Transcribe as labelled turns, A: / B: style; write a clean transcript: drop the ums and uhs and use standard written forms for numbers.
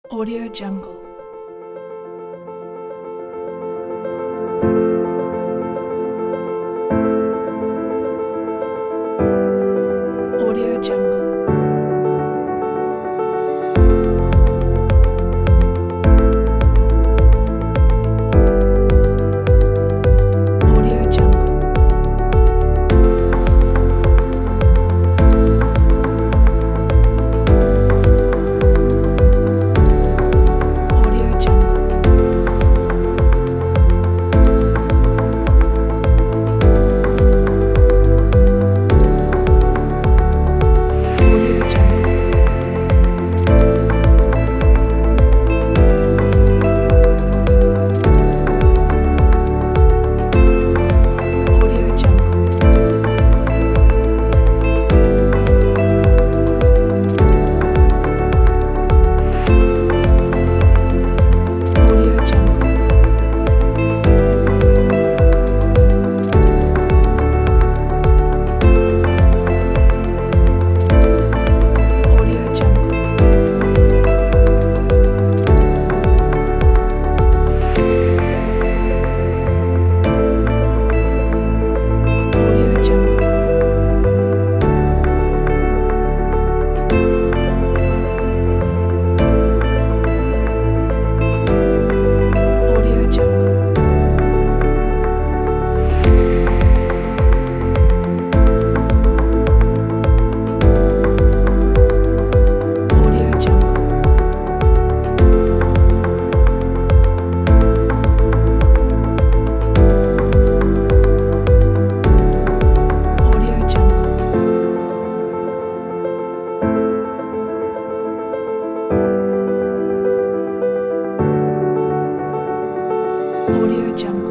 A: Audio Jungle. Audio Jungle. Audio Jungle. Audio Jungle. Audio Jungle. Audio Jungle. Audio Jungle. Audio Jungle. Audio Jungle. Audio Jungle. Audio Jungle. Audio Jungle. Audio Jungle.